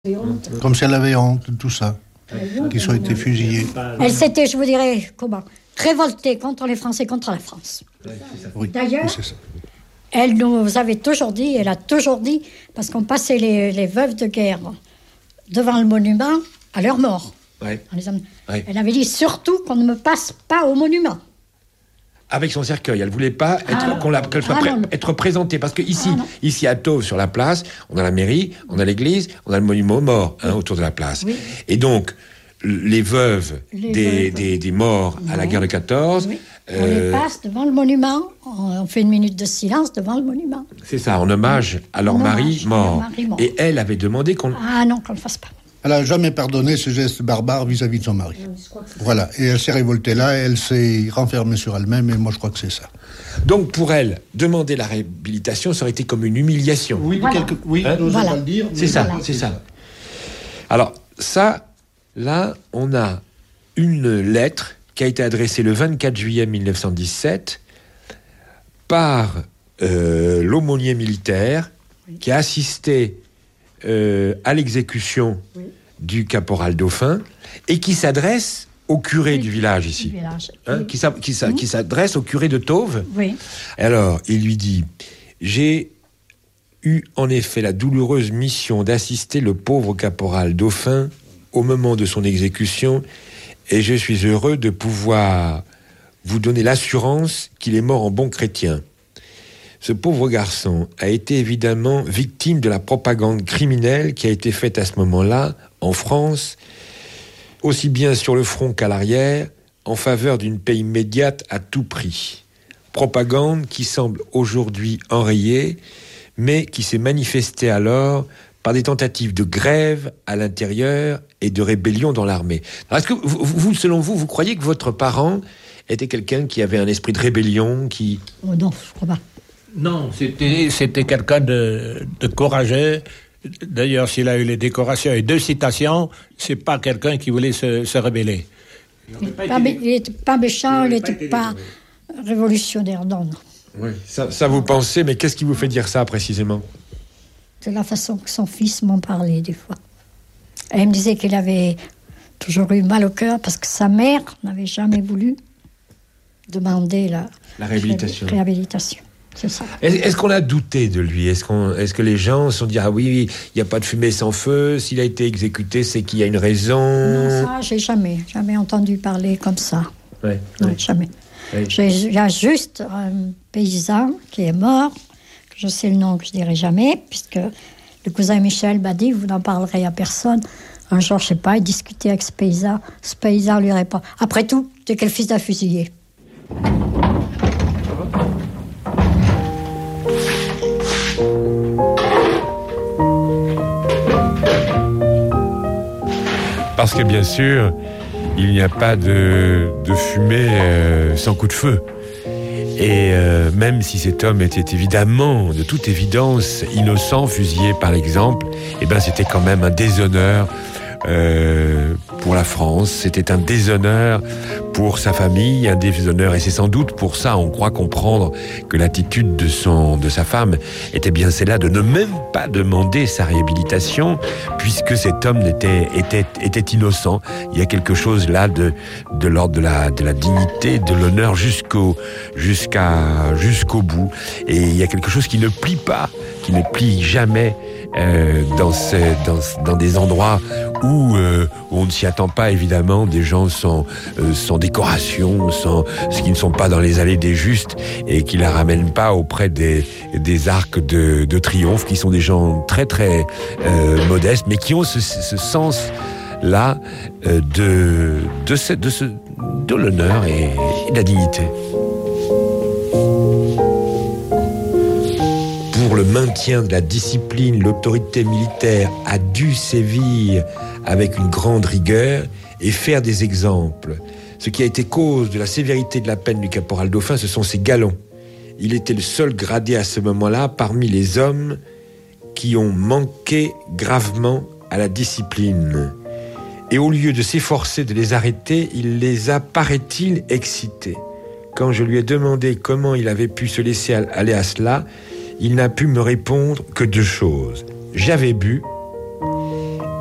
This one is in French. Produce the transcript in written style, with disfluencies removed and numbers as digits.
Comme si elle avait honte de tout ça, qu'ils ont été fusillés. Elle s'était, je vous dirais, révoltée contre les Français, contre la France. Oui, D'ailleurs, oui, c'est ça. elle nous avait toujours dit, elle a toujours dit, parce qu'on passait les veuves de guerre devant le monument à leur mort. Ouais. Ouais. Elle avait dit surtout qu'on ne me passe pas au monument. Avec son cercueil, elle voulait pas qu'elle soit être présentée, parce que ici à Tauves, sur la place, on a la mairie, on a l'église, on a le monument aux morts autour de la place. Oui. Et donc les veuves des morts à la guerre de 14, on les passe devant le monument, on fait une minute de silence devant le monument. C'est ça, en hommage à leur mari mort. Et elle avait demandé qu'on non, qu'on le fasse pas. Elle n'a jamais pardonné ce geste barbare vis-à-vis de son mari. Voilà, et elle s'est révoltée là, elle s'est renfermée sur elle-même, et moi je crois que c'est ça. Donc pour elle, demander la réhabilitation, ça aurait été comme une humiliation. Oui, voilà. N'osez pas le dire. C'est ça, c'est ça. Alors ça, là, on a une lettre qui a été adressée le 24 juillet 1917 par l'aumônier militaire qui a assisté à l'exécution du caporal Dauphin et qui s'adresse au curé du village ici, qui s'adresse au curé de Tauves. Oui. Alors, il lui dit « J'ai eu en effet la douloureuse mission d'assister le pauvre caporal Dauphin au moment de son exécution et je suis heureux de pouvoir vous donner l'assurance qu'il est mort en bon chrétien. Ce pauvre garçon a été évidemment victime de la propagande criminelle qui a été faite à ce moment-là, en France, aussi bien sur le front qu'à l'arrière, en faveur d'une paix immédiate à tout prix. Propagande qui semble aujourd'hui enrayée, mais qui s'est manifestée alors par des tentatives de grève à l'intérieur et de rébellion dans l'armée. Alors, est-ce que vous, selon vous, vous croyez que votre parent était quelqu'un qui avait un esprit de rébellion, qui... Oh non, je crois pas. Non, c'était quelqu'un de courageux. D'ailleurs, s'il a eu les décorations et 2 citations, c'est pas quelqu'un qui voulait se rebeller. Il n'était pas méchant, il n'était pas révolutionnaire, non. Oui, ça vous pensez, mais qu'est-ce qui vous fait dire ça précisément ? C'est la façon que son fils m'en parlait des fois. Elle me disait qu'il avait toujours eu mal au cœur parce que sa mère n'avait jamais voulu demander la réhabilitation. C'est ça. Est-ce qu'on a douté de lui ? Est-ce que les gens se sont dit « Ah oui, il n'y a pas de fumée sans feu, s'il a été exécuté, c'est qu'il y a une raison ?» Non, ça, j'ai jamais entendu parler comme ça. Ouais, non, jamais. Ouais. Il y a juste un paysan qui est mort, que je sais le nom que je dirai jamais, puisque le cousin Michel m'a dit « Vous n'en parlerez à personne ». Un jour, je sais pas, il discutait avec ce paysan lui répond « Après tout, t'es quel fils d'un fusillé ?» Parce que bien sûr, il n'y a pas de fumée sans coup de feu. Et même si cet homme était évidemment, de toute évidence, innocent, fusillé par l'exemple, c'était quand même un déshonneur pour la France, c'était un déshonneur pour sa famille, un déshonneur, et c'est sans doute pour ça, on croit comprendre que l'attitude de sa femme était bien celle-là, de ne même pas demander sa réhabilitation, puisque cet homme était innocent. Il y a quelque chose là de l'ordre de la dignité, de l'honneur jusqu'au bout, et il y a quelque chose qui ne plie jamais dans des endroits où on ne s'y attend pas, évidemment, des gens sans décoration, qui ne sont pas dans les allées des justes et qui la ramènent pas auprès des arcs de triomphe, qui sont des gens très très modestes, mais qui ont ce sens-là de l'honneur et de la dignité. Pour le maintien de la discipline, l'autorité militaire a dû sévir avec une grande rigueur et faire des exemples. Ce qui a été cause de la sévérité de la peine du caporal Dauphin, ce sont ses galons. Il était le seul gradé à ce moment-là parmi les hommes qui ont manqué gravement à la discipline. Et au lieu de s'efforcer de les arrêter, il les a, paraît-il, excités. Quand je lui ai demandé comment il avait pu se laisser aller à cela, il n'a pu me répondre que 2 choses. J'avais bu